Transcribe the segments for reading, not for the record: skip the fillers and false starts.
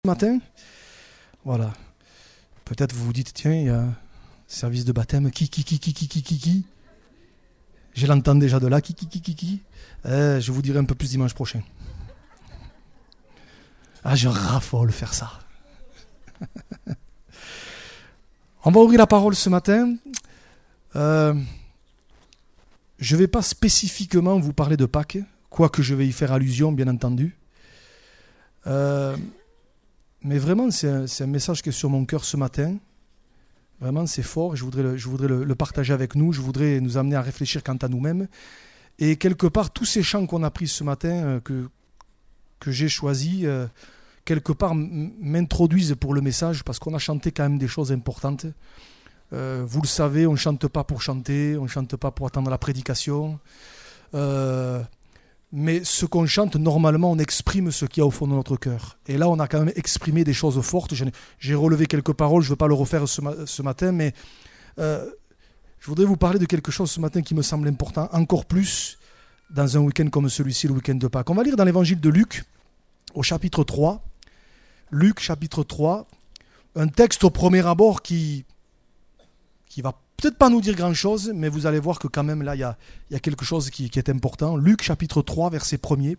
Matin, voilà. Peut-être vous vous dites, tiens, il y a service de baptême, qui. Je l'entends déjà de là, qui. Je vous dirai un peu plus dimanche prochain. Ah, je raffole faire ça. On va ouvrir la parole ce matin. Je ne vais pas spécifiquement vous parler de Pâques, quoique je vais y faire allusion, bien entendu. Mais vraiment, c'est un message qui est sur mon cœur ce matin. Vraiment, c'est fort. Je voudrais le partager avec nous. Je voudrais nous amener à réfléchir quant à nous-mêmes. Et quelque part, tous ces chants qu'on a pris ce matin, que j'ai choisis, quelque part m'introduisent pour le message, parce qu'on a chanté quand même des choses importantes. Vous le savez, on ne chante pas pour chanter, on ne chante pas pour attendre la prédication. Mais ce qu'on chante, normalement, on exprime ce qu'il y a au fond de notre cœur. Et là, on a quand même exprimé des choses fortes. J'ai relevé quelques paroles, je ne veux pas le refaire ce matin, mais je voudrais vous parler de quelque chose ce matin qui me semble important, encore plus dans un week-end comme celui-ci, le week-end de Pâques. On va lire dans l'évangile de Luc, au chapitre 3. Luc, chapitre 3, un texte au premier abord qui va peut-être pas nous dire grand-chose, mais vous allez voir que quand même là, il y a quelque chose qui est important. Luc chapitre 3, verset 1er.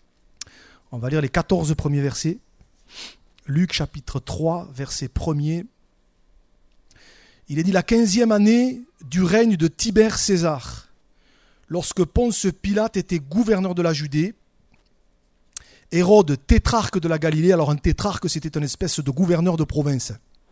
On va lire les 14 premiers versets. Luc chapitre 3, verset 1er. Il est dit: la 15e année du règne de Tibère César, lorsque Ponce Pilate était gouverneur de la Judée, Hérode, tétrarque de la Galilée. Alors un tétrarque, c'était une espèce de gouverneur de province.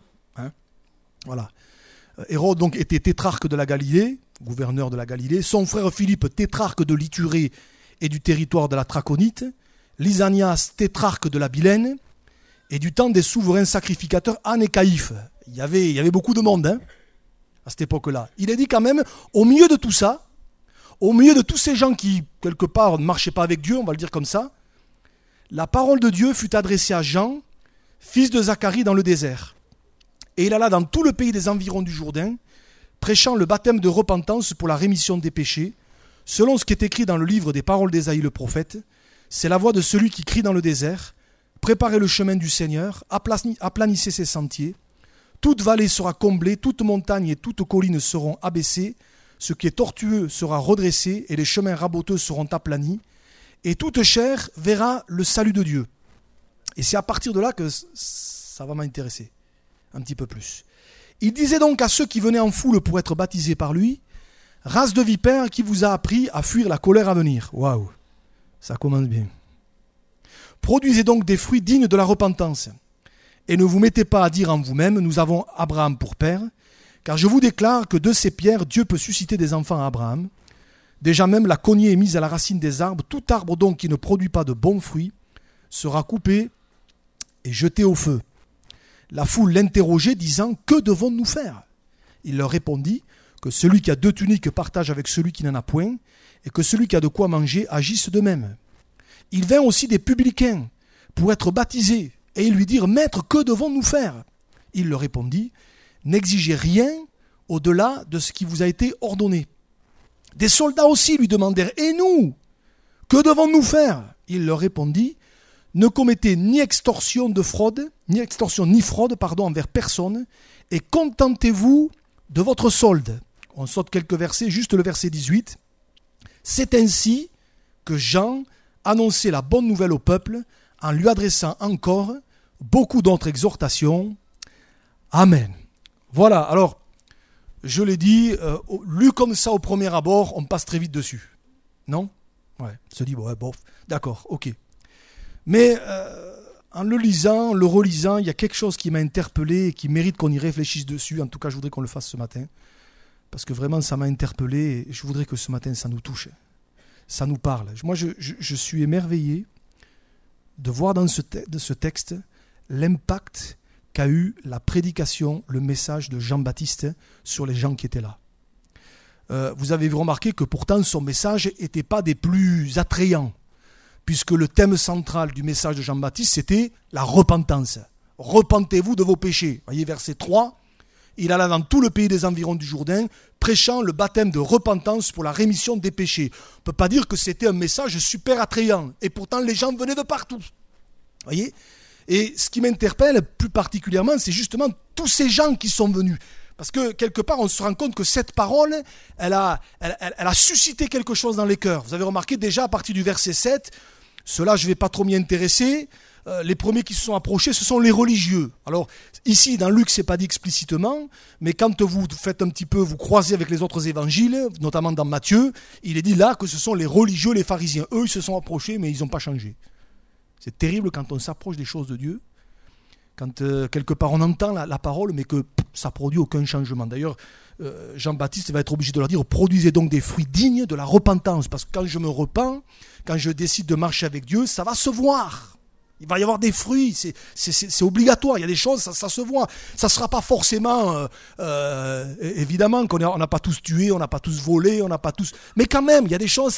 Voilà. Hérode donc était tétrarque de la Galilée, gouverneur de la Galilée. Son frère Philippe, tétrarque de l'Iturée et du territoire de la Traconite. Lysanias, tétrarque de la Bilène. Et du temps des souverains sacrificateurs, Anne et Caïphe. Il y avait beaucoup de monde à cette époque-là. Il est dit quand même, au milieu de tout ça, au milieu de tous ces gens qui, quelque part, ne marchaient pas avec Dieu, on va le dire comme ça, la parole de Dieu fut adressée à Jean, fils de Zacharie, dans le désert. Et il alla dans tout le pays des environs du Jourdain, prêchant le baptême de repentance pour la rémission des péchés, selon ce qui est écrit dans le livre des paroles d'Ésaïe le prophète. C'est la voix de celui qui crie dans le désert: préparez le chemin du Seigneur, aplanissez ses sentiers. Toute vallée sera comblée, toute montagne et toute colline seront abaissées, ce qui est tortueux sera redressé, et les chemins raboteux seront aplanis, et toute chair verra le salut de Dieu. Et c'est à partir de là que ça va m'intéresser un petit peu plus. Il disait donc à ceux qui venaient en foule pour être baptisés par lui: race de vipères, qui vous a appris à fuir la colère à venir. Waouh, ça commence bien. Produisez donc des fruits dignes de la repentance. Et ne vous mettez pas à dire en vous-même: nous avons Abraham pour père, car je vous déclare que de ces pierres, Dieu peut susciter des enfants à Abraham. Déjà même la cognée est mise à la racine des arbres. Tout arbre donc qui ne produit pas de bons fruits sera coupé et jeté au feu. La foule l'interrogeait, disant: que devons-nous faire? Il leur répondit que celui qui a 2 tuniques partage avec celui qui n'en a point, et que celui qui a de quoi manger agisse de même. Il vint aussi des publicains pour être baptisés, et ils lui dirent: maître, que devons-nous faire? Il leur répondit: n'exigez rien au-delà de ce qui vous a été ordonné. Des soldats aussi lui demandèrent: et nous, que devons-nous faire? Il leur répondit: ne commettez ni extorsion ni fraude envers personne, et contentez-vous de votre solde. On saute quelques versets, juste le verset 18. C'est ainsi que Jean annonçait la bonne nouvelle au peuple, en lui adressant encore beaucoup d'autres exhortations. Amen. Voilà, alors, je l'ai dit, lu comme ça au premier abord, on passe très vite dessus. Non? Ouais, on se dit, bon, bof, d'accord, ok. Mais en le lisant, le relisant, il y a quelque chose qui m'a interpellé et qui mérite qu'on y réfléchisse dessus. En tout cas, je voudrais qu'on le fasse ce matin. Parce que vraiment, ça m'a interpellé et je voudrais que ce matin, ça nous touche. Ça nous parle. Moi, je suis émerveillé de voir dans ce texte l'impact qu'a eu la prédication, le message de Jean-Baptiste sur les gens qui étaient là. Vous avez remarqué que pourtant, son message n'était pas des plus attrayants, puisque le thème central du message de Jean-Baptiste, c'était la repentance. Repentez-vous de vos péchés. Voyez, verset 3, il alla dans tout le pays des environs du Jourdain, prêchant le baptême de repentance pour la rémission des péchés. On ne peut pas dire que c'était un message super attrayant, et pourtant les gens venaient de partout. Voyez, Et ce qui m'interpelle plus particulièrement, c'est justement tous ces gens qui sont venus. Parce que quelque part, on se rend compte que cette parole, elle a suscité quelque chose dans les cœurs. Vous avez remarqué déjà à partir du verset 7, cela je ne vais pas trop m'y intéresser, les premiers qui se sont approchés, ce sont les religieux. Alors ici, dans Luc, ce n'est pas dit explicitement, mais quand vous faites un petit peu, vous croisez avec les autres évangiles, notamment dans Matthieu, il est dit là que ce sont les religieux, les pharisiens. Eux, ils se sont approchés, mais ils n'ont pas changé. C'est terrible quand on s'approche des choses de Dieu, quand quelque part on entend la parole, mais que ça ne produit aucun changement. D'ailleurs, Jean-Baptiste va être obligé de leur dire, produisez donc des fruits dignes de la repentance, parce que quand je me repens, quand je décide de marcher avec Dieu, ça va se voir. Il va y avoir des fruits, c'est obligatoire, il y a des choses, ça se voit. Ça ne sera pas forcément, évidemment, qu'on n'a pas tous tué, on n'a pas tous volé, on n'a pas tous... Mais quand même, il y a des choses,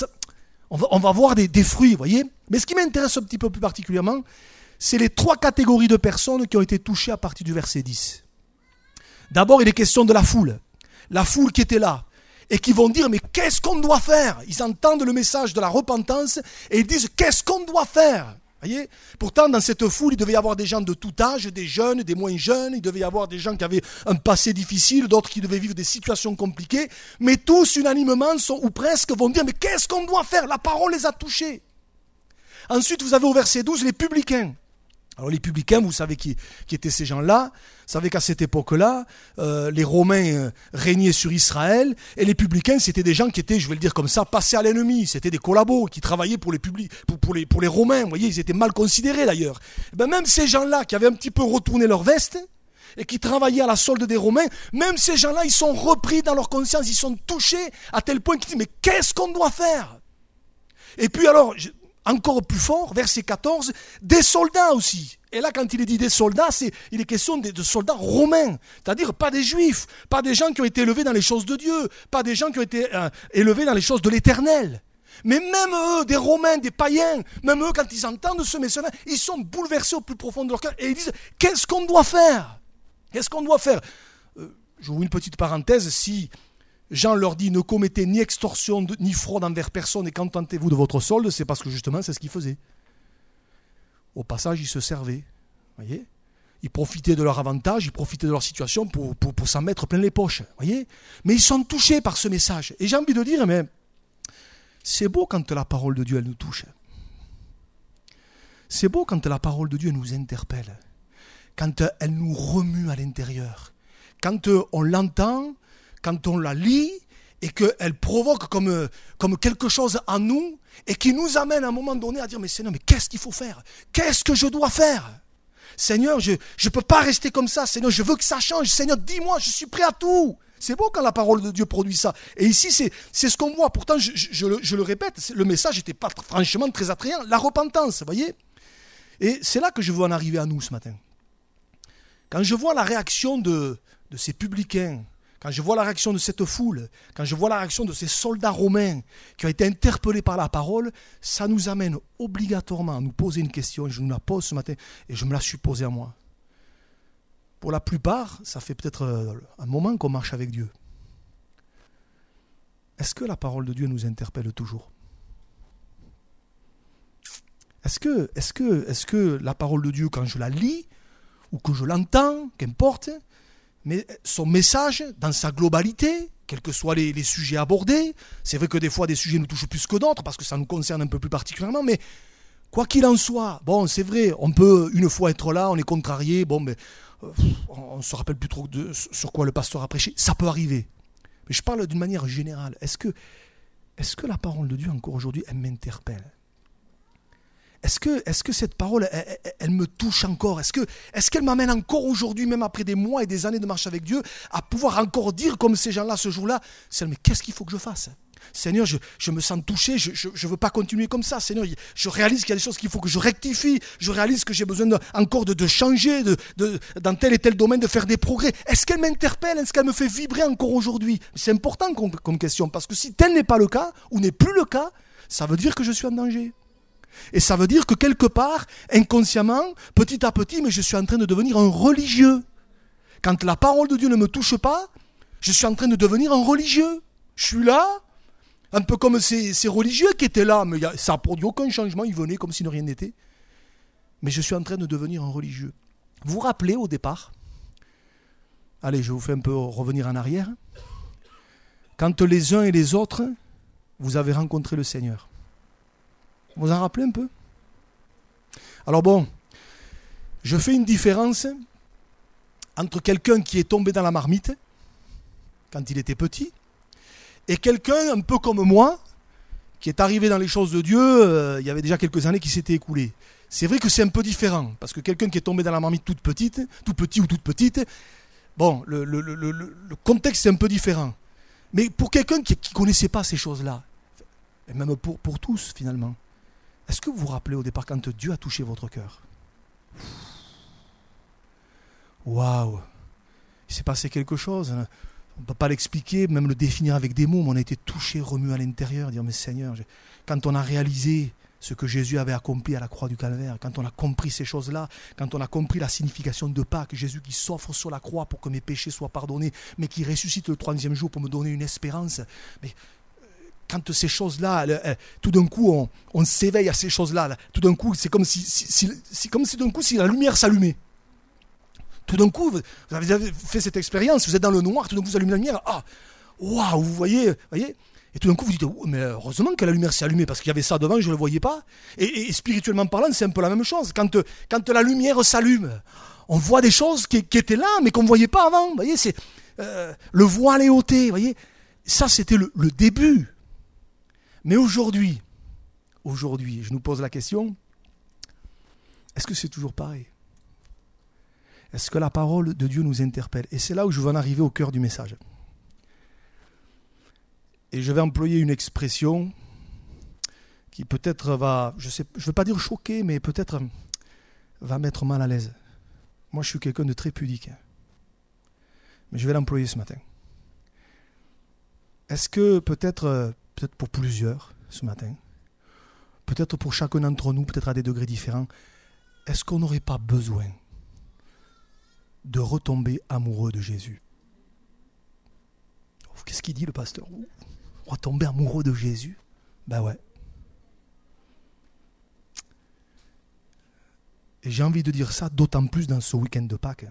on va voir des fruits, vous voyez. Mais ce qui m'intéresse un petit peu plus particulièrement, c'est les 3 catégories de personnes qui ont été touchées à partir du verset 10. D'abord, il est question de la foule qui était là, et qui vont dire, mais qu'est-ce qu'on doit faire? Ils entendent le message de la repentance, et ils disent, qu'est-ce qu'on doit faire? Voyez. Pourtant, dans cette foule, il devait y avoir des gens de tout âge, des jeunes, des moins jeunes, il devait y avoir des gens qui avaient un passé difficile, d'autres qui devaient vivre des situations compliquées, mais tous unanimement, ou presque, vont dire, mais qu'est-ce qu'on doit faire? La parole les a touchés. Ensuite, vous avez au verset 12 les publicains. Alors les publicains, vous savez qui étaient ces gens-là. Vous savez qu'à cette époque-là, les Romains régnaient sur Israël, et les publicains, c'était des gens qui étaient, je vais le dire comme ça, passés à l'ennemi. C'était des collabos qui travaillaient pour les Romains. Vous voyez, ils étaient mal considérés d'ailleurs. Et ben, même ces gens-là qui avaient un petit peu retourné leur veste, et qui travaillaient à la solde des Romains, même ces gens-là, ils sont repris dans leur conscience, ils sont touchés à tel point qu'ils disent, mais qu'est-ce qu'on doit faire? Et puis alors... Encore plus fort, verset 14, des soldats aussi. Et là, quand il est dit des soldats, il est question de soldats romains. C'est-à-dire pas des juifs, pas des gens qui ont été élevés dans les choses de Dieu, pas des gens qui ont été élevés dans les choses de l'éternel. Mais même eux, des Romains, des païens, même eux, quand ils entendent ce message-là, ils sont bouleversés au plus profond de leur cœur. Et ils disent, qu'est-ce qu'on doit faire? Qu'est-ce qu'on doit faire? J'ouvre une petite parenthèse, si... Jean leur dit, ne commettez ni extorsion ni fraude envers personne et contentez-vous de votre solde, c'est parce que justement c'est ce qu'ils faisaient. Au passage, ils se servaient, voyez. Ils profitaient de leur avantage, ils profitaient de leur situation pour s'en mettre plein les poches, voyez. Mais ils sont touchés par ce message. Et j'ai envie de dire, mais c'est beau quand la parole de Dieu, elle nous touche. C'est beau quand la parole de Dieu nous interpelle, quand elle nous remue à l'intérieur, quand on l'entend, quand on la lit et qu'elle provoque comme quelque chose en nous et qui nous amène à un moment donné à dire, mais Seigneur, mais qu'est-ce qu'il faut faire? Qu'est-ce que je dois faire? Seigneur, je ne peux pas rester comme ça. Seigneur, je veux que ça change. Seigneur, dis-moi, je suis prêt à tout. C'est beau quand la parole de Dieu produit ça. Et ici, c'est ce qu'on voit. Pourtant, je le répète, le message n'était pas franchement très attrayant. La repentance, vous voyez? Et c'est là que je veux en arriver à nous ce matin. Quand je vois la réaction de ces publicains, quand je vois la réaction de cette foule, quand je vois la réaction de ces soldats romains qui ont été interpellés par la parole, ça nous amène obligatoirement à nous poser une question. Je nous la pose ce matin et je me la suis posée à moi. Pour la plupart, ça fait peut-être un moment qu'on marche avec Dieu. Est-ce que la parole de Dieu nous interpelle toujours? Est-ce que la parole de Dieu, quand je la lis ou que je l'entends, qu'importe, mais son message, dans sa globalité, quels que soient les sujets abordés, c'est vrai que des fois des sujets nous touchent plus que d'autres, parce que ça nous concerne un peu plus particulièrement, mais quoi qu'il en soit, bon, c'est vrai, on peut une fois être là, on est contrarié, bon, mais on ne se rappelle plus trop sur quoi le pasteur a prêché, ça peut arriver. Mais je parle d'une manière générale. Est-ce que la parole de Dieu, encore aujourd'hui, elle m'interpelle? Est-ce que cette parole, elle me touche encore? Est-ce qu'elle m'amène encore aujourd'hui, même après des mois et des années de marche avec Dieu, à pouvoir encore dire comme ces gens-là ce jour-là, Seigneur, mais qu'est-ce qu'il faut que je fasse? Seigneur, je me sens touché, je ne veux pas continuer comme ça. Seigneur, je réalise qu'il y a des choses qu'il faut que je rectifie, je réalise que j'ai besoin encore de changer, dans tel et tel domaine, de faire des progrès. Est-ce qu'elle m'interpelle? Est-ce qu'elle me fait vibrer encore aujourd'hui? C'est important comme question, parce que si tel n'est pas le cas, ou n'est plus le cas, ça veut dire que je suis en danger. Et ça veut dire que quelque part, inconsciemment, petit à petit, mais je suis en train de devenir un religieux. Quand la parole de Dieu ne me touche pas, je suis en train de devenir un religieux. Je suis là, un peu comme ces religieux qui étaient là, mais ça n'a produit aucun changement, ils venaient comme si de rien n'était. mais je suis en train de devenir un religieux. Vous vous rappelez au départ? Allez, je vous fais un peu revenir en arrière. Quand les uns et les autres, vous avez rencontré le Seigneur. Vous vous en rappelez un peu? Alors bon, je fais une différence entre quelqu'un qui est tombé dans la marmite quand il était petit et quelqu'un un peu comme moi qui est arrivé dans les choses de Dieu il y avait déjà quelques années qui s'étaient écoulées. C'est vrai que c'est un peu différent parce que quelqu'un qui est tombé dans la marmite tout petit ou toute petite, bon, le contexte est un peu différent. Mais pour quelqu'un qui ne connaissait pas ces choses-là, et même pour tous finalement, est-ce que vous vous rappelez au départ quand Dieu a touché votre cœur? Waouh! Il s'est passé quelque chose. On ne peut pas l'expliquer, même le définir avec des mots, mais on a été touché, remué à l'intérieur, dire mais Seigneur, quand on a réalisé ce que Jésus avait accompli à la croix du Calvaire, quand on a compris ces choses-là, quand on a compris la signification de Pâques, Jésus qui s'offre sur la croix pour que mes péchés soient pardonnés, mais qui ressuscite le 3e jour pour me donner une espérance. Mais quand ces choses-là, tout d'un coup, on s'éveille à ces choses-là, tout d'un coup, c'est comme si d'un coup, si la lumière s'allumait. Tout d'un coup, vous avez fait cette expérience, vous êtes dans le noir, tout d'un coup, vous allumez la lumière, ah, waouh, vous voyez, et tout d'un coup, vous dites, oh, mais heureusement que la lumière s'est allumée, parce qu'il y avait ça devant, je ne le voyais pas. Et spirituellement parlant, c'est un peu la même chose. Quand la lumière s'allume, on voit des choses qui étaient là, mais qu'on ne voyait pas avant. Vous voyez, c'est le voile est ôté, vous voyez. Ça, c'était le début. Mais aujourd'hui, je nous pose la question, est-ce que c'est toujours pareil? Est-ce que la parole de Dieu nous interpelle? Et c'est là où je veux en arriver au cœur du message. Et je vais employer une expression qui peut-être va, je ne veux pas dire choquer, mais peut-être va mettre mal à l'aise. Moi, je suis quelqu'un de très pudique. Mais je vais l'employer ce matin. Est-ce que peut-être pour plusieurs ce matin, peut-être pour chacun d'entre nous, peut-être à des degrés différents, est-ce qu'on n'aurait pas besoin de retomber amoureux de Jésus? Qu'est-ce qu'il dit le pasteur? Retomber amoureux de Jésus? Ben ouais. Et j'ai envie de dire ça d'autant plus dans ce week-end de Pâques.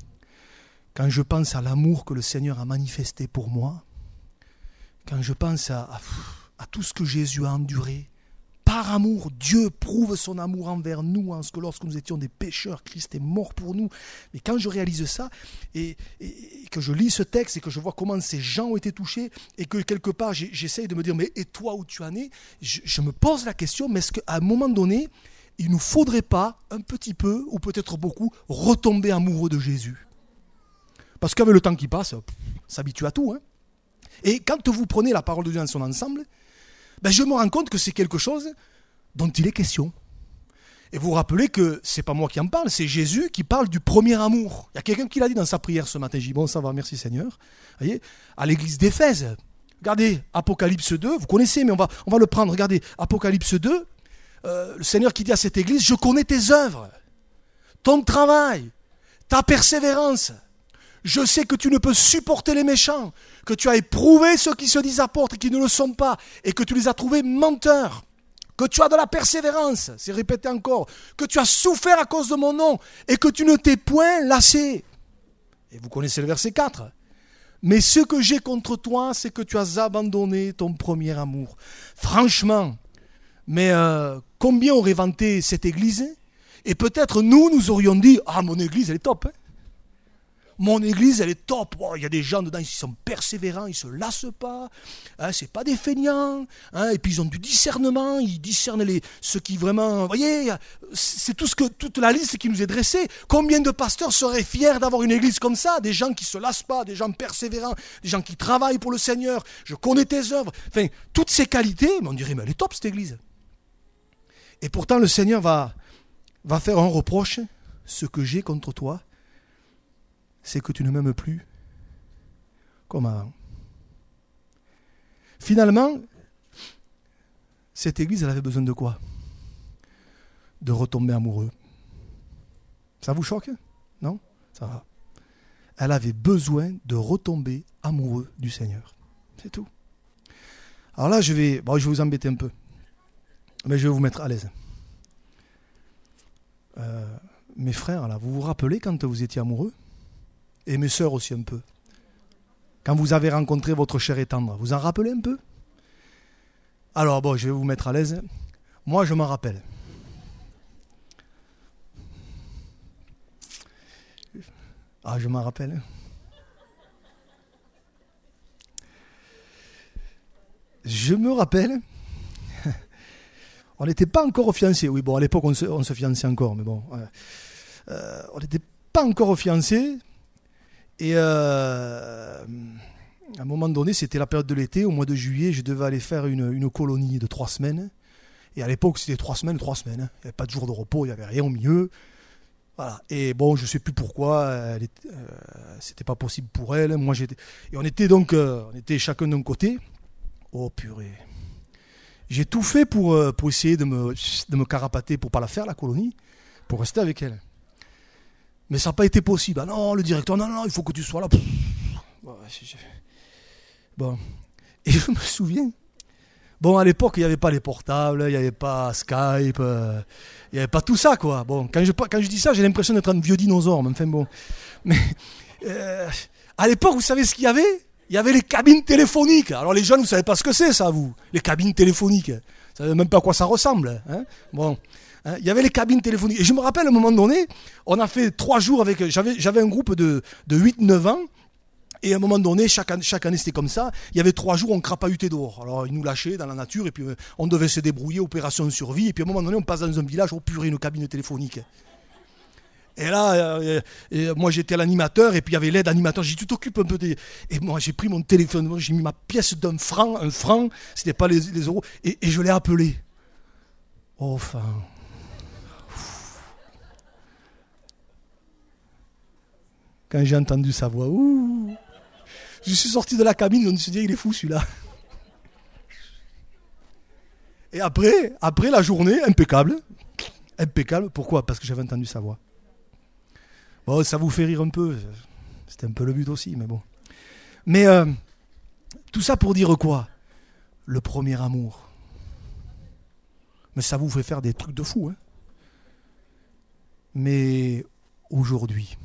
Quand je pense à l'amour que le Seigneur a manifesté pour moi, quand je pense à tout ce que Jésus a enduré, par amour, Dieu prouve son amour envers nous, en ce que lorsque nous étions des pécheurs, Christ est mort pour nous. Mais quand je réalise ça, et que je lis ce texte, et que je vois comment ces gens ont été touchés, et que quelque part j'essaye de me dire, mais et toi où tu en es, je me pose la question, mais est-ce qu'à un moment donné, il ne nous faudrait pas, un petit peu, ou peut-être beaucoup, retomber amoureux de Jésus? Parce qu'avec le temps qui passe, on s'habitue à tout. Hein. Et quand vous prenez la parole de Dieu dans son ensemble, ben je me rends compte que c'est quelque chose dont il est question. Et vous vous rappelez que ce n'est pas moi qui en parle, c'est Jésus qui parle du premier amour. Il y a quelqu'un qui l'a dit dans sa prière ce matin. J'ai dit, bon, ça va, merci Seigneur. Vous voyez, à l'église d'Éphèse, regardez, Apocalypse 2, vous connaissez, mais on va le prendre. Regardez, Apocalypse 2, le Seigneur qui dit à cette église, je connais tes œuvres, ton travail, ta persévérance. Je sais que tu ne peux supporter les méchants, que tu as éprouvé ceux qui se disent apôtres et qui ne le sont pas, et que tu les as trouvés menteurs, que tu as de la persévérance, c'est répété encore, que tu as souffert à cause de mon nom, et que tu ne t'es point lassé. Et vous connaissez le verset 4. Mais ce que j'ai contre toi, c'est que tu as abandonné ton premier amour. Franchement, mais combien aurait vanté cette église? Et peut-être nous aurions dit, ah mon église elle est top, hein. Mon église, elle est top. Il y a des gens dedans, ils sont persévérants, ils ne se lassent pas. Hein, ce n'est pas des feignants. Hein, et puis ils ont du discernement, ils discernent ceux qui vraiment... Vous voyez, c'est toute la liste qui nous est dressée. Combien de pasteurs seraient fiers d'avoir une église comme ça? Des gens qui ne se lassent pas, des gens persévérants, des gens qui travaillent pour le Seigneur. Je connais tes œuvres. Enfin, toutes ces qualités, mais on dirait, mais elle est top cette église. Et pourtant, le Seigneur va faire un reproche. Ce que j'ai contre toi, c'est que tu ne m'aimes plus comme avant. Finalement, cette église, elle avait besoin de quoi? De retomber amoureux. Ça vous choque? Non? Ça va. Elle avait besoin de retomber amoureux du Seigneur. C'est tout. Alors là, je vais vous embêter un peu. Mais je vais vous mettre à l'aise. Mes frères, là, vous vous rappelez quand vous étiez amoureux? Et mes sœurs aussi un peu. Quand vous avez rencontré votre chair et tendre, vous en rappelez un peu? Alors bon, je vais vous mettre à l'aise. Moi, je m'en rappelle. Ah, je m'en rappelle. Je me rappelle. On n'était pas encore fiancés. Oui, bon, à l'époque, on se fiançait encore, mais bon. On n'était pas encore fiancés. Et à un moment donné, c'était la période de l'été. Au mois de juillet, je devais aller faire une colonie de 3 semaines. Et à l'époque, c'était 3 semaines. Il n'y avait pas de jour de repos, il n'y avait rien au milieu. Voilà. Et bon, je ne sais plus pourquoi. C'était pas possible pour elle. Moi, j'étais. Et on était chacun d'un côté. Oh purée. J'ai tout fait pour essayer de me carapater pour pas la faire, la colonie, pour rester avec elle. Mais ça n'a pas été possible. Ah non, le directeur, non, il faut que tu sois là. Bon. Et je me souviens. Bon, à l'époque, il n'y avait pas les portables, il n'y avait pas Skype, il n'y avait pas tout ça, quoi. Bon, quand je dis ça, j'ai l'impression d'être un vieux dinosaure, mais enfin bon. Mais à l'époque, vous savez ce qu'il y avait? Il y avait les cabines téléphoniques. Alors les jeunes, vous ne savez pas ce que c'est, ça, vous? Les cabines téléphoniques. Vous ne savez même pas à quoi ça ressemble. Hein? Bon. Hein, il y avait les cabines téléphoniques. Et je me rappelle, à un moment donné, on a fait 3 jours avec... J'avais un groupe de 8-9 ans. Et à un moment donné, chaque année, c'était comme ça. Il y avait 3 jours, on crapahutait dehors. Alors, ils nous lâchaient dans la nature. Et puis, on devait se débrouiller, opération de survie. Et puis, à un moment donné, on passe dans un village, oh purée, une cabine téléphonique. Et là, moi j'étais l'animateur et puis il y avait l'aide animateur. J'ai dit, tu t'occupes un peu des... Et moi j'ai pris mon téléphone, j'ai mis ma pièce d'un franc, un franc, c'était pas les euros, et je l'ai appelé. Oh, enfin... Quand j'ai entendu sa voix, ouh, je suis sorti de la cabine, on se dit, il est fou celui-là. Et après la journée, impeccable. Pourquoi? Parce que j'avais entendu sa voix. Bon, ça vous fait rire un peu, c'était un peu le but aussi, mais bon. Mais tout ça pour dire quoi? Le premier amour. Mais ça vous fait faire des trucs de fou, hein. Mais aujourd'hui,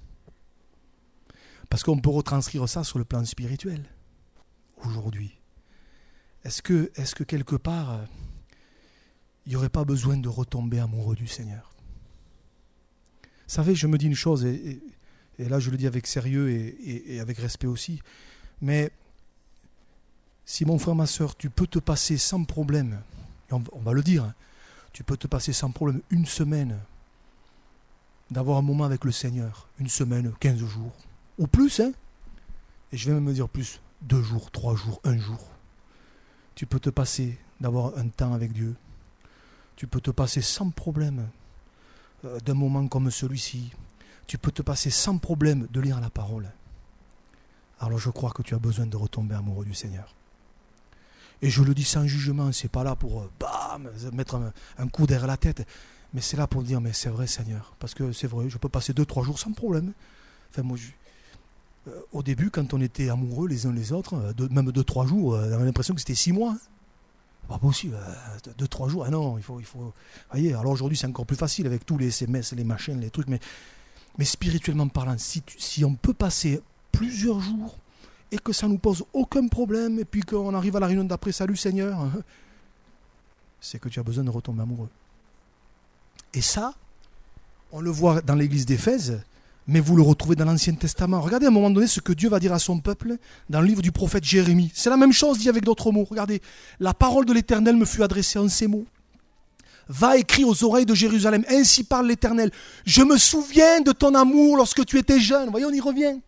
parce qu'on peut retranscrire ça sur le plan spirituel, aujourd'hui, est-ce que quelque part, il n'y aurait pas besoin de retomber amoureux du Seigneur? Vous savez, je me dis une chose, et là je le dis avec sérieux et avec respect aussi, mais si mon frère, ma soeur, tu peux te passer sans problème, et on va le dire, hein, tu peux te passer sans problème 1 semaine d'avoir un moment avec le Seigneur, 1 semaine, 15 jours, ou plus, hein, et je vais même me dire plus, 2 jours, 3 jours, 1 jour, tu peux te passer d'avoir un temps avec Dieu, tu peux te passer sans problème d'un moment comme celui-ci, tu peux te passer sans problème de lire la parole. Alors je crois que tu as besoin de retomber amoureux du Seigneur. Et je le dis sans jugement, c'est pas là pour mettre un coup derrière la tête, mais c'est là pour dire, mais c'est vrai Seigneur, parce que c'est vrai, je peux passer 2-3 jours sans problème. Enfin moi, au début, quand on était amoureux les uns les autres, même 2-3 jours, on avait l'impression que c'était 6 mois. Hein. Pas possible, 2-3 jours, ah non, il faut. Voyez, alors aujourd'hui c'est encore plus facile avec tous les SMS, les machines, les trucs, mais spirituellement parlant, si on peut passer plusieurs jours et que ça nous pose aucun problème, et puis qu'on arrive à la réunion d'après, salut Seigneur, hein, c'est que tu as besoin de retomber amoureux. Et ça, on le voit dans l'église d'Éphèse, mais vous le retrouvez dans l'Ancien Testament. Regardez à un moment donné ce que Dieu va dire à son peuple dans le livre du prophète Jérémie. C'est la même chose dit avec d'autres mots. Regardez, la parole de l'Éternel me fut adressée en ces mots. Va écrire aux oreilles de Jérusalem, ainsi parle l'Éternel. Je me souviens de ton amour lorsque tu étais jeune. Voyez, on y revient.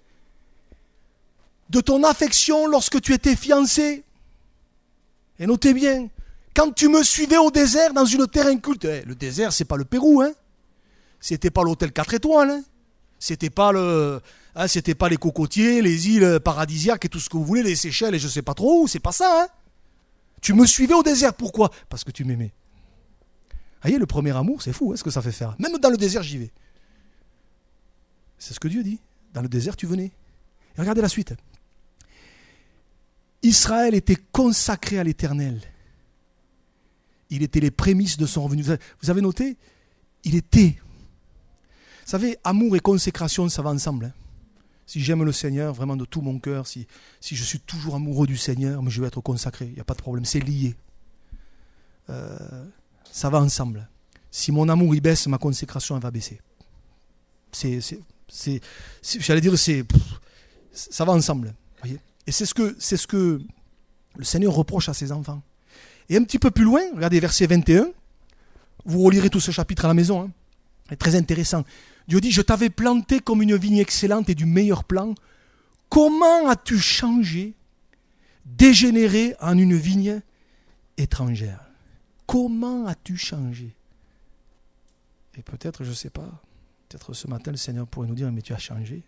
De ton affection lorsque tu étais fiancé. Et notez bien, quand tu me suivais au désert dans une terre inculte. Le désert, c'est pas le Pérou, hein. C'était pas l'hôtel 4 étoiles, hein. C'était pas les cocotiers, les îles paradisiaques et tout ce que vous voulez, les Seychelles et je sais pas trop où, c'est pas ça, hein. Tu me suivais au désert, pourquoi? Parce que tu m'aimais. Vous voyez, le premier amour, c'est fou, hein, ce que ça fait faire. Même dans le désert, j'y vais. C'est ce que Dieu dit. Dans le désert, tu venais. Et regardez la suite. Israël était consacré à l'Éternel. Il était les prémices de son revenu. Vous avez noté? il était. Vous savez, amour et consécration, ça va ensemble. Hein. Si j'aime le Seigneur vraiment de tout mon cœur, si je suis toujours amoureux du Seigneur, mais je vais être consacré, il n'y a pas de problème, c'est lié. Ça va ensemble. Si mon amour il baisse, ma consécration elle va baisser. J'allais dire, ça va ensemble. Voyez, et c'est ce que le Seigneur reproche à ses enfants. Et un petit peu plus loin, regardez verset 21, vous relirez tout ce chapitre à la maison, hein. C'est très intéressant. Dieu dit, je t'avais planté comme une vigne excellente et du meilleur plan. Comment as-tu changé, dégénéré en une vigne étrangère? Comment as-tu changé? Et peut-être, je ne sais pas, peut-être ce matin le Seigneur pourrait nous dire, mais tu as changé.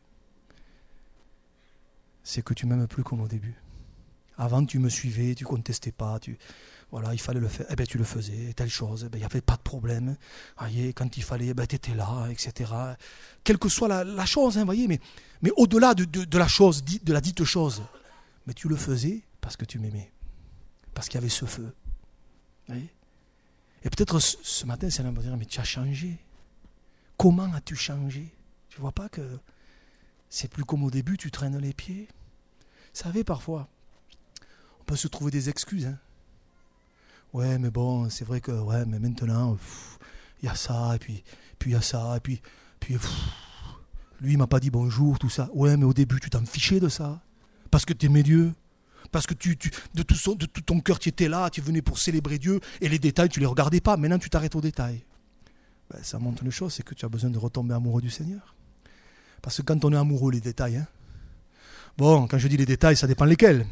C'est que tu m'aimes plus comme au début. Avant tu me suivais, tu ne contestais pas, voilà, il fallait le faire, tu le faisais, telle chose, il n'y avait pas de problème. Voyez, quand il fallait, tu étais là, etc. Quelle que soit la chose, hein, voyez, mais au-delà de la chose, de la dite chose, mais tu le faisais parce que tu m'aimais, parce qu'il y avait ce feu. Voyez. Et peut-être ce matin, c'est va dire, mais tu as changé. Comment as-tu changé? Tu ne vois pas que c'est plus comme au début, tu traînes les pieds. Vous savez, parfois, on peut se trouver des excuses. Hein. Ouais, mais bon, c'est vrai que, ouais, mais maintenant, il y a ça, et puis il y a ça, et puis lui, il m'a pas dit bonjour, tout ça. Ouais, mais au début, tu t'en fichais de ça. Parce que tu aimais Dieu. Parce que de tout ton cœur, tu étais là, tu venais pour célébrer Dieu, et les détails, tu les regardais pas. Maintenant, tu t'arrêtes aux détails. Ça montre une chose, c'est que tu as besoin de retomber amoureux du Seigneur. Parce que quand on est amoureux, les détails, hein. Bon, quand je dis les détails, ça dépend lesquels.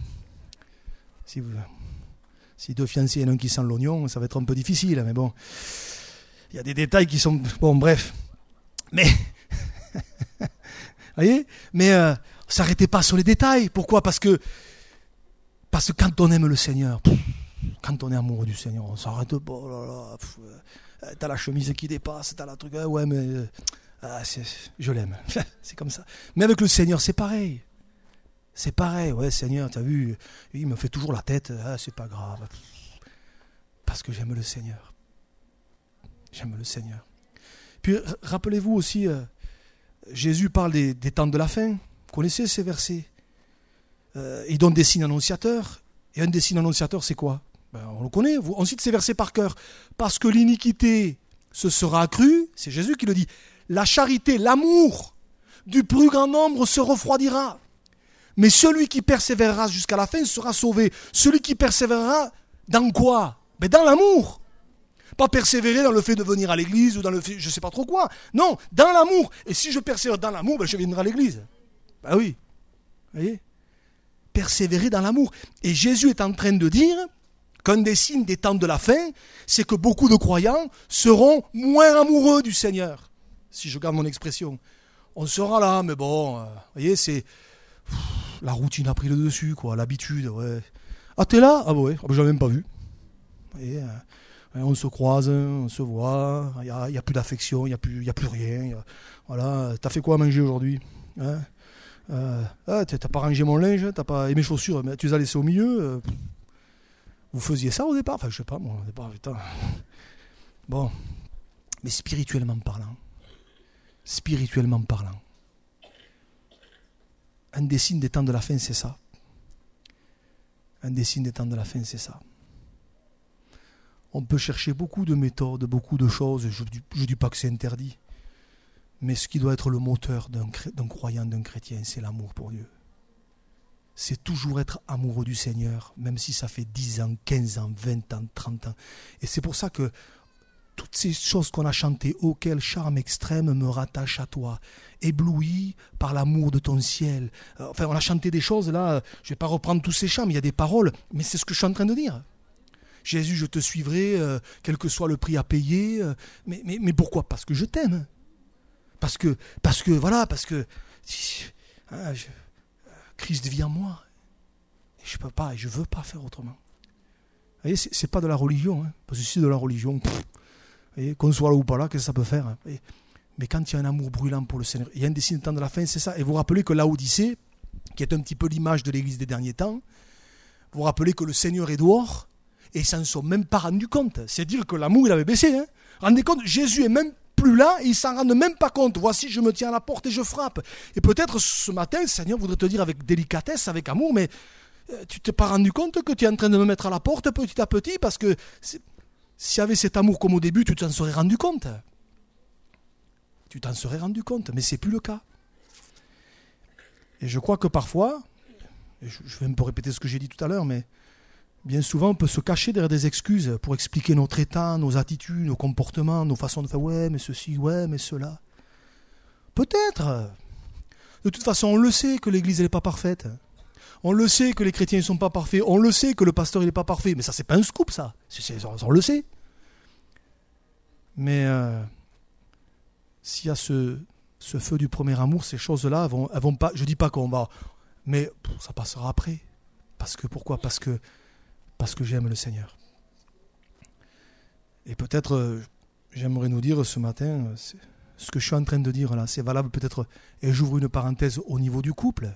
Si deux fiancés, il y en a un qui sent l'oignon, ça va être un peu difficile, mais bon. Il y a des détails qui sont... Bon, bref. Mais... Vous voyez? Mais s'arrêtez pas sur les détails. Pourquoi? Parce que quand on aime le Seigneur, quand on est amoureux du Seigneur, on s'arrête pas. Oh là là, t'as la chemise qui dépasse, t'as la truc... ouais, mais... je l'aime. C'est comme ça. Mais avec le Seigneur, c'est pareil. C'est pareil, ouais, Seigneur, t'as vu, il me fait toujours la tête, c'est pas grave. Parce que j'aime le Seigneur. J'aime le Seigneur. Puis, rappelez-vous aussi, Jésus parle des temps de la fin. Vous connaissez ces versets? Il donne des signes annonciateurs. Et un des signes annonciateurs, c'est quoi? On le connaît, on cite ces versets par cœur. Parce que l'iniquité se sera accrue, c'est Jésus qui le dit. La charité, l'amour du plus grand nombre se refroidira. Mais celui qui persévérera jusqu'à la fin sera sauvé. Celui qui persévérera dans quoi? Dans l'amour. Pas persévérer dans le fait de venir à l'église ou dans le fait, je ne sais pas trop quoi. Non, dans l'amour. Et si je persévère dans l'amour, je viendrai à l'église. Oui. Vous voyez? Persévérer dans l'amour. Et Jésus est en train de dire qu'un des signes des temps de la fin, c'est que beaucoup de croyants seront moins amoureux du Seigneur. Si je garde mon expression. On sera là, mais bon, vous voyez, c'est... La routine a pris le dessus, quoi, l'habitude, ouais. Ah, t'es là? Ah, bah ouais, j'avais même pas vu. Et, on se croise, on se voit, il n'y a plus d'affection, il n'y a plus rien. Voilà, t'as fait quoi à manger aujourd'hui? Hein? T'as pas rangé mon linge, t'as pas... Et mes chaussures, mais tu les as laissées au milieu. Vous faisiez ça au départ? Enfin, je sais pas, moi, au départ, putain. Bon, mais spirituellement parlant, un des signes des temps de la fin, c'est ça. Un des signes des temps de la fin, c'est ça. On peut chercher beaucoup de méthodes, beaucoup de choses, je ne dis pas que c'est interdit, mais ce qui doit être le moteur d'un croyant, d'un chrétien, c'est l'amour pour Dieu. C'est toujours être amoureux du Seigneur, même si ça fait 10 ans, 15 ans, 20 ans, 30 ans. Et c'est pour ça que toutes ces choses qu'on a chantées, oh quel charme extrême me rattache à toi, ébloui par l'amour de ton ciel. Enfin, on a chanté des choses là, je ne vais pas reprendre tous ces chants, mais il y a des paroles, mais c'est ce que je suis en train de dire. Jésus, je te suivrai, quel que soit le prix à payer. Mais pourquoi? Parce que je t'aime. Parce que Christ vit en moi. Et je peux pas, et je veux pas faire autrement. Vous voyez, c'est pas de la religion, hein, parce que si c'est de la religion, qu'on soit là ou pas là, qu'est-ce que ça peut faire? Mais quand il y a un amour brûlant pour le Seigneur, il y a un des signes des temps de la fin, c'est ça. Et vous rappelez que Laodicée, qui est un petit peu l'image de l'Église des derniers temps, vous rappelez que le Seigneur est dehors, et ils s'en sont même pas rendus compte. C'est dire que l'amour, il avait baissé. Hein. Rendez compte, Jésus est même plus là et ils s'en rendent même pas compte. Voici, je me tiens à la porte et je frappe. Et peut-être ce matin, le Seigneur voudrait te dire avec délicatesse, avec amour, mais tu t'es pas rendu compte que tu es en train de me mettre à la porte petit à petit, parce que s'il y avait cet amour comme au début, tu t'en serais rendu compte. Tu t'en serais rendu compte, mais c'est plus le cas. Et je crois que parfois, et je vais un peu répéter ce que j'ai dit tout à l'heure, mais bien souvent on peut se cacher derrière des excuses pour expliquer notre état, nos attitudes, nos comportements, nos façons de faire. Ouais, mais ceci, ouais, mais cela. Peut-être. De toute façon, on le sait que l'Église n'est pas parfaite. On le sait que les chrétiens ne sont pas parfaits. On le sait que le pasteur n'est pas parfait. Mais ça, c'est pas un scoop, ça. On le sait. Mais s'il y a ce feu du premier amour, ces choses-là, elles vont pas. Je dis pas qu'on va, mais ça passera après. Parce que pourquoi ? Parce que j'aime le Seigneur. Et peut-être, j'aimerais nous dire ce matin, ce que je suis en train de dire là, c'est valable peut-être. Et j'ouvre une parenthèse au niveau du couple.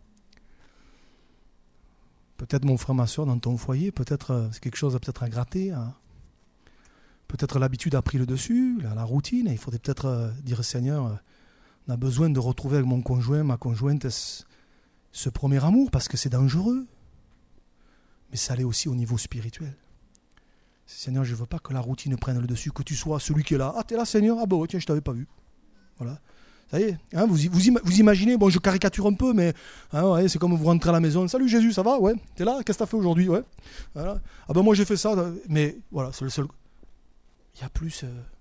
Peut-être mon frère, ma soeur, dans ton foyer, peut-être c'est quelque chose peut-être à gratter. Peut-être l'habitude a pris le dessus, la routine. Et il faudrait peut-être dire, Seigneur, on a besoin de retrouver avec mon conjoint, ma conjointe, ce premier amour, parce que c'est dangereux. Mais ça l'est aussi au niveau spirituel. Seigneur, je ne veux pas que la routine prenne le dessus, que tu sois celui qui est là. Ah, t'es là, Seigneur ? Ah bon, tiens, je ne t'avais pas vu. Voilà. Ça y est, hein, vous imaginez, bon, je caricature un peu, mais hein, ouais, c'est comme vous rentrez à la maison. Salut Jésus, ça va ? Ouais. T'es là ? Qu'est-ce que t'as fait aujourd'hui ? Ouais. Voilà. Ah ben moi j'ai fait ça, mais voilà, c'est le seul. Il y a plus.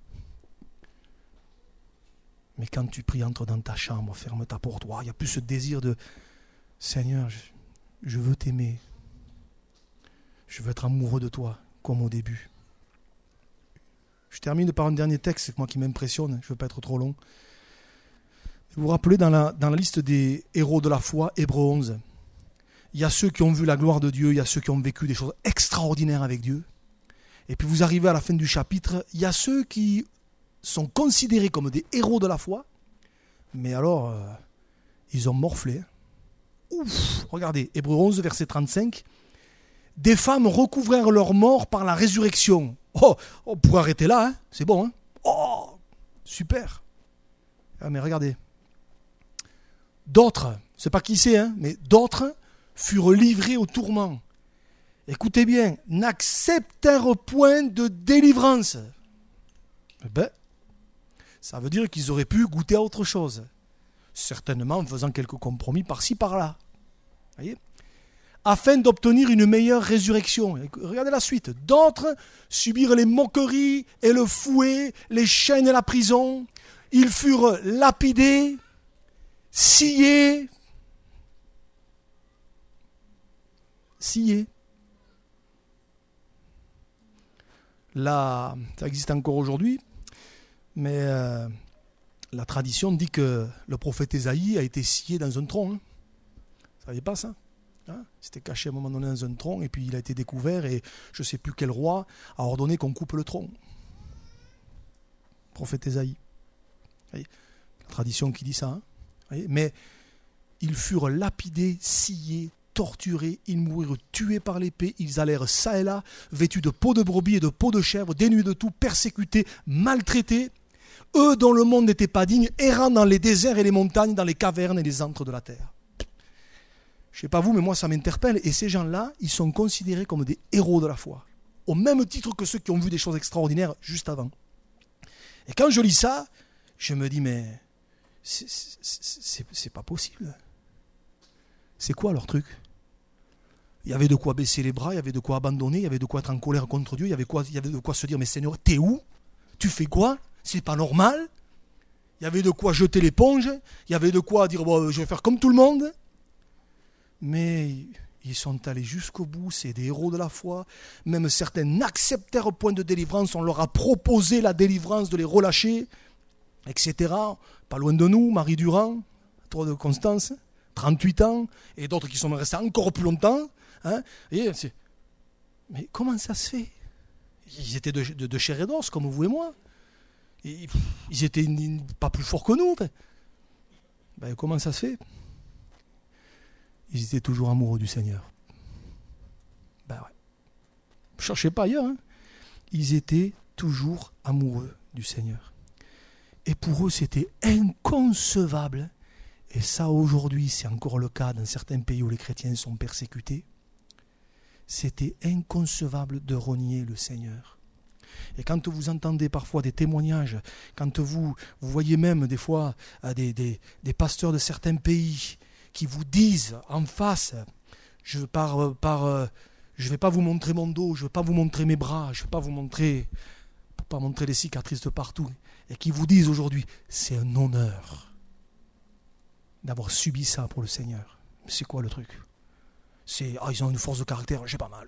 Mais quand tu pries, entre dans ta chambre, ferme ta porte. Il y a plus ce désir de Seigneur, je veux t'aimer. Je veux être amoureux de toi, comme au début. Je termine par un dernier texte, c'est moi qui m'impressionne, je ne veux pas être trop long. Vous vous rappelez, dans la liste des héros de la foi, Hébreux 11, il y a ceux qui ont vu la gloire de Dieu, il y a ceux qui ont vécu des choses extraordinaires avec Dieu. Et puis vous arrivez à la fin du chapitre, il y a ceux qui sont considérés comme des héros de la foi, mais alors, ils ont morflé. Ouf, regardez, Hébreux 11, verset 35. Des femmes recouvrèrent leur mort par la résurrection. Oh, on pourrait arrêter là, hein, c'est bon. Hein. Oh, super. Ah, mais regardez. D'autres, je ne sais pas qui c'est, hein, mais d'autres furent livrés au tourment. Écoutez bien, n'acceptèrent point de délivrance. Eh ben, ça veut dire qu'ils auraient pu goûter à autre chose. Certainement en faisant quelques compromis par-ci, par-là. Voyez ? Afin d'obtenir une meilleure résurrection. Regardez la suite. D'autres subirent les moqueries et le fouet, les chaînes et la prison. Ils furent lapidés, sciés. Là, ça existe encore aujourd'hui, mais la tradition dit que le prophète Ésaïe a été scié dans un tronc. Hein. Vous ne saviez pas ça ? Hein, il s'était caché à un moment donné dans un tronc et puis il a été découvert et je ne sais plus quel roi a ordonné qu'on coupe le tronc. Prophète Ésaïe. Voyez, la tradition qui dit ça. Hein, voyez, mais ils furent lapidés, sciés, torturés, ils moururent tués par l'épée, ils allèrent çà et là, vêtus de peau de brebis et de peau de chèvre, dénués de tout, persécutés, maltraités, eux dont le monde n'était pas digne, errant dans les déserts et les montagnes, dans les cavernes et les antres de la terre. Je ne sais pas vous, mais moi ça m'interpelle. Et ces gens-là, ils sont considérés comme des héros de la foi. Au même titre que ceux qui ont vu des choses extraordinaires juste avant. Et quand je lis ça, je me dis, mais c'est pas possible. C'est quoi leur truc ? Il y avait de quoi baisser les bras, il y avait de quoi abandonner, il y avait de quoi être en colère contre Dieu, il y avait de quoi se dire, mais Seigneur, t'es où ? Tu fais quoi ? C'est pas normal. Il y avait de quoi jeter l'éponge, il y avait de quoi dire, bon, je vais faire comme tout le monde. Mais ils sont allés jusqu'au bout, c'est des héros de la foi. Même certains n'acceptèrent point de délivrance, on leur a proposé la délivrance de les relâcher, etc. Pas loin de nous, Marie Durand, toi de Constance, 38 ans, et d'autres qui sont restés encore plus longtemps. Hein. Mais comment ça se fait ? Ils étaient de chair et d'os, comme vous et moi. Ils étaient pas plus forts que nous. Ben, comment ça se fait ? Ils étaient toujours amoureux du Seigneur. Ben ouais. Ne cherchez pas ailleurs. Hein. Ils étaient toujours amoureux du Seigneur. Et pour eux, c'était inconcevable. Et ça, aujourd'hui, c'est encore le cas dans certains pays où les chrétiens sont persécutés. C'était inconcevable de renier le Seigneur. Et quand vous entendez parfois des témoignages, quand vous voyez même des fois des pasteurs de certains pays qui vous disent en face, je ne vais pas vous montrer mon dos, je ne vais pas vous montrer mes bras, je ne vais pas vous montrer, pour pas montrer les cicatrices de partout, et qui vous disent aujourd'hui, c'est un honneur d'avoir subi ça pour le Seigneur. C'est quoi le truc? C'est, ils ont une force de caractère, j'ai pas mal.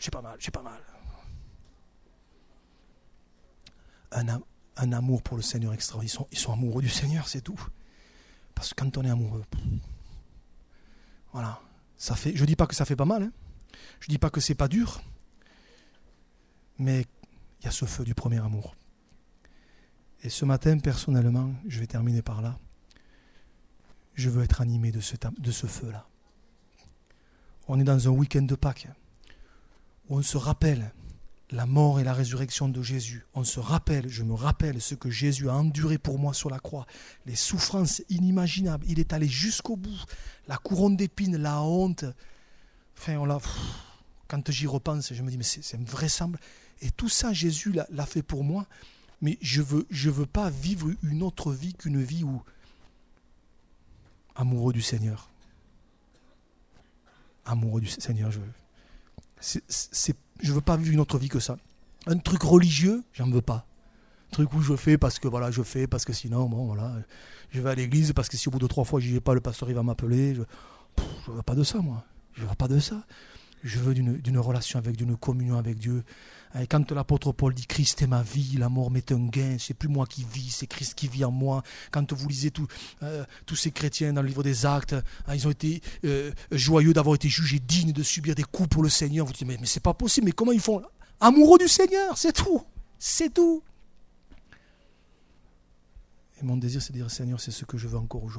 Un amour pour le Seigneur extraordinaire. Ils sont amoureux du Seigneur, c'est tout. Parce que quand on est amoureux, voilà, ça fait. Je dis pas que ça fait pas mal, hein. Je dis pas que c'est pas dur, mais il y a ce feu du premier amour. Et ce matin, personnellement, je vais terminer par là. Je veux être animé de ce feu-là. On est dans un week-end de Pâques où on se rappelle la mort et la résurrection de Jésus. Je me rappelle ce que Jésus a enduré pour moi sur la croix, les souffrances inimaginables. Il est allé jusqu'au bout, la couronne d'épines, la honte. Enfin, quand j'y repense, je me dis, mais c'est invraisemblable. Et tout ça, Jésus l'a fait pour moi. Mais je veux pas vivre une autre vie qu'une vie où amoureux du Seigneur. Amoureux du Seigneur, je veux pas vivre une autre vie que ça. Un truc religieux, j'en veux pas. Un truc où je fais parce que sinon, je vais à l'église parce que si au bout de 3 fois j'y vais pas, le pasteur il va m'appeler. Je veux pas de ça, moi. Je veux pas de ça. Je veux d'une relation avec Dieu, d'une communion avec Dieu. Et quand l'apôtre Paul dit « Christ est ma vie, la mort m'est un gain », c'est plus moi qui vis, c'est Christ qui vit en moi. Quand vous lisez tous ces chrétiens dans le livre des Actes, ils ont été joyeux d'avoir été jugés dignes de subir des coups pour le Seigneur. Vous dites « Mais c'est pas possible, mais comment ils font ?» Amoureux du Seigneur, c'est tout. C'est tout. Et mon désir, c'est de dire « Seigneur, c'est ce que je veux encore aujourd'hui. »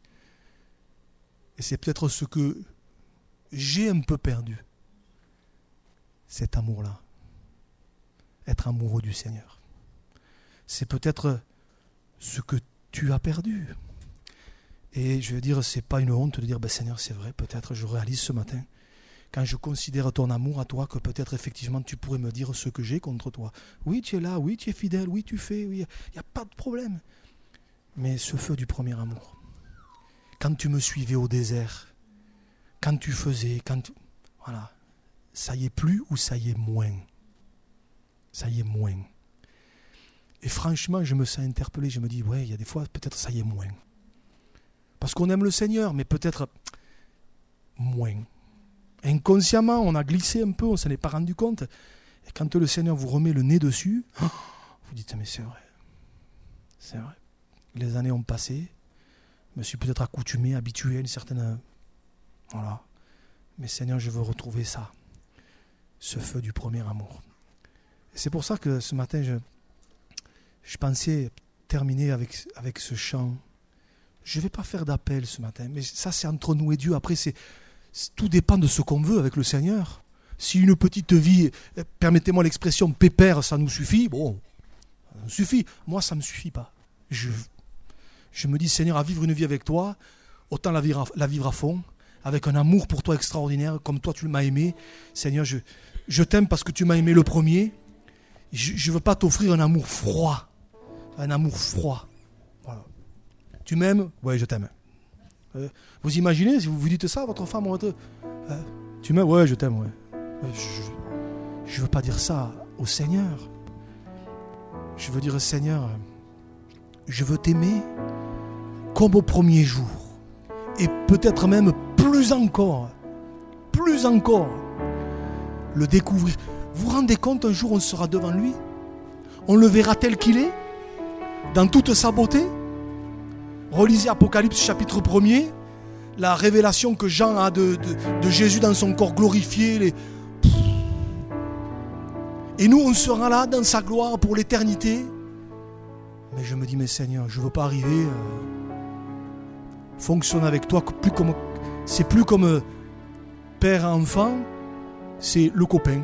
Et c'est peut-être ce que j'ai un peu perdu, cet amour-là. Être amoureux du Seigneur. C'est peut-être ce que tu as perdu. Et je veux dire, c'est pas une honte de dire, Seigneur, c'est vrai, peut-être je réalise ce matin, quand je considère ton amour à toi, que peut-être effectivement tu pourrais me dire ce que j'ai contre toi. Oui, tu es là, oui, tu es fidèle, oui, tu fais, oui, il n'y a pas de problème. Mais ce feu du premier amour, quand tu me suivais au désert, quand tu faisais, voilà, ça y est plus ou ça y est moins. Ça y est moins. Et franchement, je me sens interpellé, je me dis, ouais, il y a des fois, peut-être ça y est moins. Parce qu'on aime le Seigneur, mais peut-être moins. Inconsciemment, on a glissé un peu, on ne s'en est pas rendu compte. Et quand le Seigneur vous remet le nez dessus, vous dites, mais c'est vrai. C'est vrai. Les années ont passé, je me suis peut-être accoutumé, habitué à une certaine... Voilà. Mais Seigneur, je veux retrouver ça. Ce feu du premier amour. Et c'est pour ça que ce matin, je pensais terminer avec ce chant. Je ne vais pas faire d'appel ce matin, mais ça c'est entre nous et Dieu. Après, tout dépend de ce qu'on veut avec le Seigneur. Si une petite vie, permettez-moi l'expression pépère, ça nous suffit, bon, ça nous suffit. Moi, ça ne me suffit pas. Je me dis, Seigneur, à vivre une vie avec toi, autant la vivre à fond, avec un amour pour toi extraordinaire, comme toi tu m'as aimé. Seigneur, je t'aime parce que tu m'as aimé le premier. Je ne veux pas t'offrir un amour froid. Un amour froid. Voilà. Tu m'aimes? Oui, je t'aime. Vous imaginez, si vous vous dites ça à votre femme, tu m'aimes? Oui, je t'aime. Ouais. Je ne veux pas dire ça au Seigneur. Je veux dire, Seigneur, je veux t'aimer comme au premier jour. Et peut-être même plus encore, le découvrir. Vous vous rendez compte, un jour on sera devant lui, on le verra tel qu'il est, dans toute sa beauté. Relisez Apocalypse chapitre 1er, la révélation que Jean a de Jésus dans son corps glorifié. Et nous on sera là dans sa gloire pour l'éternité. Mais je me dis, mais Seigneur, je ne veux pas arriver... fonctionne avec toi, c'est plus comme père et enfant, c'est le copain.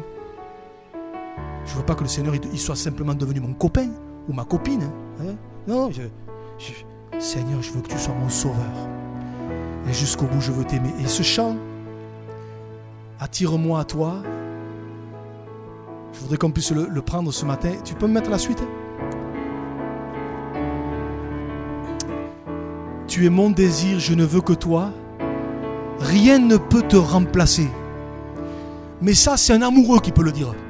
Je ne veux pas que le Seigneur il soit simplement devenu mon copain ou ma copine. Hein. Non, Seigneur, je veux que tu sois mon sauveur. Et jusqu'au bout, je veux t'aimer. Et ce chant, attire-moi à toi. Je voudrais qu'on puisse le prendre ce matin. Tu peux me mettre la suite? Tu es mon désir, je ne veux que toi. Rien ne peut te remplacer. Mais ça, c'est un amoureux qui peut le dire.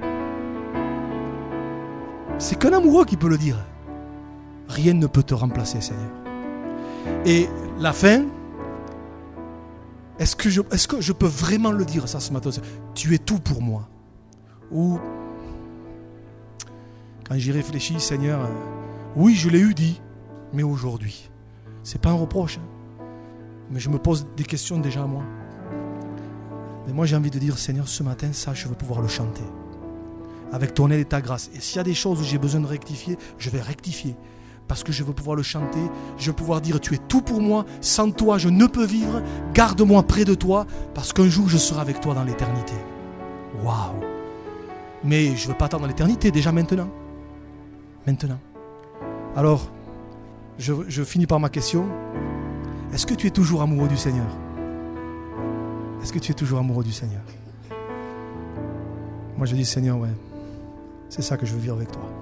C'est qu'un amoureux qui peut le dire. Rien ne peut te remplacer, Seigneur. Et la fin, est-ce que je peux vraiment le dire ça ce matin? Tu es tout pour moi. Ou quand j'y réfléchis, Seigneur, oui, je l'ai eu dit, mais aujourd'hui, c'est pas un reproche, mais je me pose des questions déjà à moi. Mais moi, j'ai envie de dire, Seigneur, ce matin, ça, je veux pouvoir le chanter. Avec ton aide et ta grâce. Et s'il y a des choses où j'ai besoin de rectifier, je vais rectifier. Parce que je veux pouvoir le chanter. Je veux pouvoir dire, tu es tout pour moi. Sans toi, je ne peux vivre. Garde-moi près de toi. Parce qu'un jour, je serai avec toi dans l'éternité. Waouh! Mais je ne veux pas attendre l'éternité, déjà maintenant. Maintenant. Alors, je finis par ma question. Est-ce que tu es toujours amoureux du Seigneur? Est-ce que tu es toujours amoureux du Seigneur? Moi, je dis, Seigneur, ouais, c'est ça que je veux vivre avec toi.